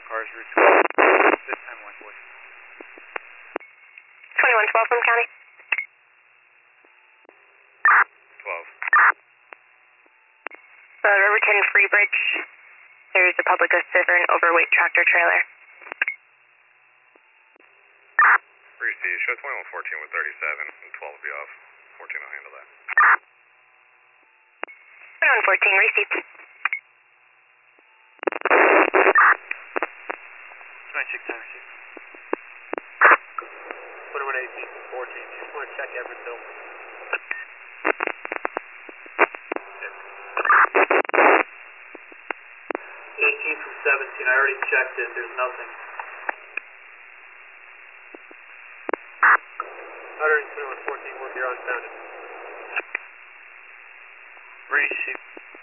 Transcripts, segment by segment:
cars, route 12. This time one boy. 2112 from county. 12. Riverton Free Bridge. There's a public assist for an overweight tractor trailer. Receive, show 2114 with 37 and 12 will be off. 14 will handle that. 2114, receipt. 26 time receive. 2118 from 14, just want to check Everett. 18 from 17, I already checked it, there's nothing. 12114, we're here on Founded. Receive.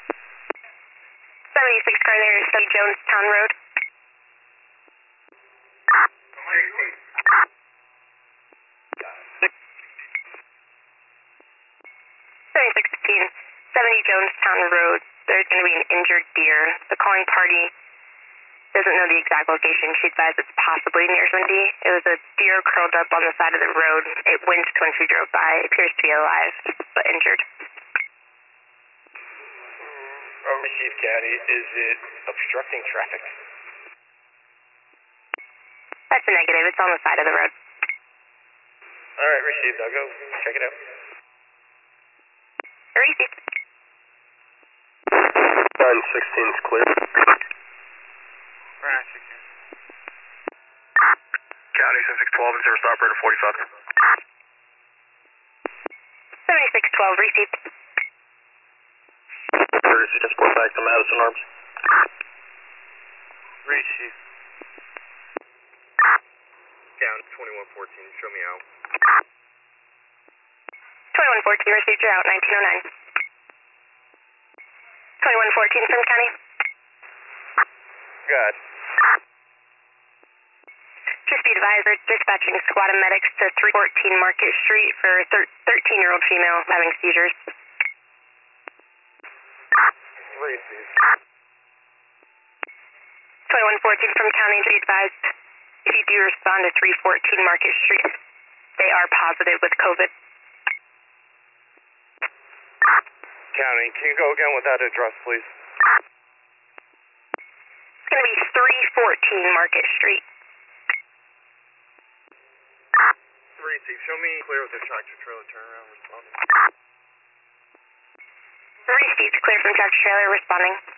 76 car there is Jonestown Road. 7615, 70 Jonestown Road. There's going to be an injured deer. The calling party doesn't know the exact location. She advised it's possibly near Sunday. It was a deer curled up on the side of the road. It winced when she drove by. It appears to be alive, but injured. Receive County, is it obstructing traffic? That's a negative. It's on the side of the road. Alright, received. I'll go check it out. Receipt. 916 is clear. 916. County 7612 and service operator 45. 7612, receipt. 36 transport back to Madison Arms. Receive. Down 2114, show me out. 2114, received. You're out. 1909. 2114 from county. Good. Just be advised, we're dispatching squad of medics to 314 Market Street for a 13-year-old female having seizures. Receive. 2114 from county, be advised, if you do respond to 314 Market Street, they are positive with COVID. County, can you go again with that address, please? It's going to be 314 Market Street. Receive. Show me clear with the tractor trailer turnaround responding. Received, clear from tractor trailer responding.